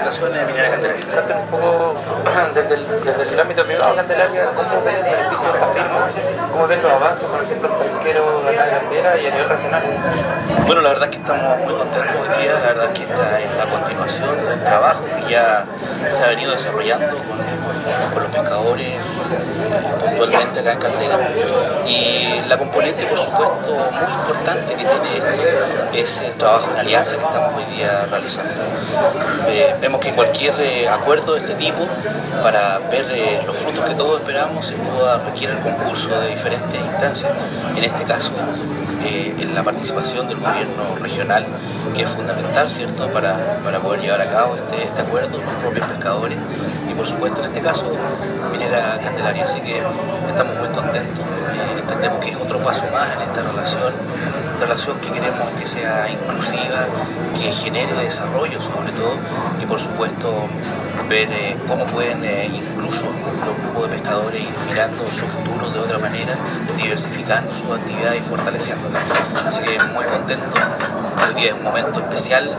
Comunicaciones de Minera Candelaria. Cuéntanos un poco desde el ámbito privado de Candelaria, ¿cómo ven el beneficio de esta firma? ¿Cómo ven los avances, por ejemplo, el pesquero de la cantera y a nivel regional? Bueno, la verdad es que estamos muy contentos hoy día, la verdad es que esta es la continuación del trabajo que ya se ha venido desarrollando con los pescadores puntualmente acá en Caldera. Y la componente, por supuesto, muy importante que tiene esto es el trabajo en alianza que estamos hoy día realizando. Vemos que cualquier acuerdo de este tipo, para ver los frutos que todos esperamos, sin duda requiere el concurso de diferentes instancias. En este caso, en la participación del gobierno regional, que es fundamental, ¿cierto?, para poder llevar a cabo este acuerdo, los propios pescadores y, por supuesto, en este caso, Minera Candelaria. Así que estamos muy contentos, entendemos que es otro paso más en esta relación que queremos que sea inclusiva, que genere desarrollo sobre todo y, por supuesto, ver cómo pueden incluso los grupos de pescadores ir mirando su futuro de otra manera, diversificando sus actividades y fortaleciéndolas. Así que muy contento. Hoy día es un momento especial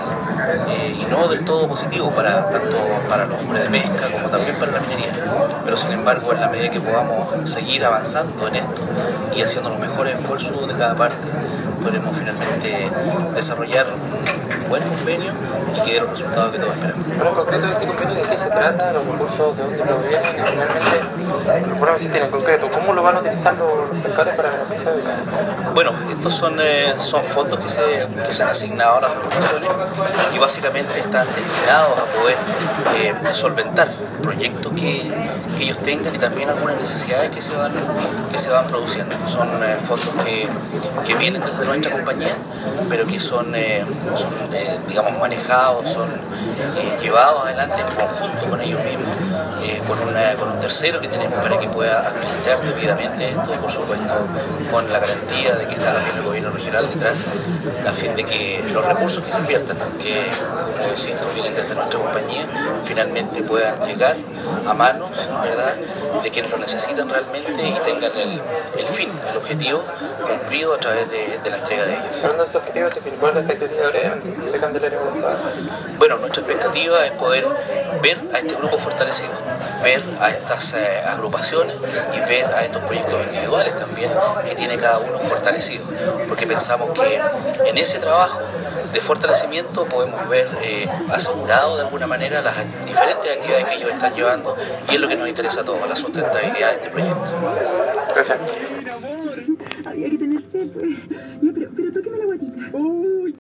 y no del todo positivo tanto para los hombres de pesca como también para la minería. Pero sin embargo, en la medida que podamos seguir avanzando en esto y haciendo los mejores esfuerzos de cada parte, podremos finalmente desarrollar un buen convenio y que dé los resultados que todos esperamos. Pero en concreto, ¿este convenio de qué se trata? ¿Los recursos de dónde provienen? Y finalmente, por decir en concreto, ¿cómo lo van a utilizar los pescadores para beneficio de cada? Bueno, estos son fondos que se han asignado a las agrupaciones y básicamente están destinados a poder solventar proyectos que ellos tengan y también algunas necesidades que se van produciendo. Son fondos que vienen desde nuestra compañía, pero que son digamos, manejados, son llevados adelante en conjunto con ellos mismos, con un tercero que tenemos para que pueda administrar debidamente esto y, por supuesto, con la garantía de que está también el gobierno regional detrás, a fin de que los recursos que se inviertan, que, como insisto, vienen desde nuestra compañía, finalmente puedan llegar a manos, ¿verdad?, de quienes lo necesitan realmente y tengan el fin, el objetivo cumplido a través de la entrega de ellos. Hablando de estos objetivos, ¿cuál es la expectativa de Candelaria? Bueno, nuestra expectativa es poder ver a este grupo fortalecido, ver a estas agrupaciones y ver a estos proyectos individuales también que tiene cada uno fortalecido, porque pensamos que en ese trabajo de fortalecimiento podemos ver asegurado de alguna manera las diferentes actividades que ellos están llevando y es lo que nos interesa a todos, la sustentabilidad de este proyecto. Gracias. Había que tener sed, pues. Ya, pero tóqueme la guatita.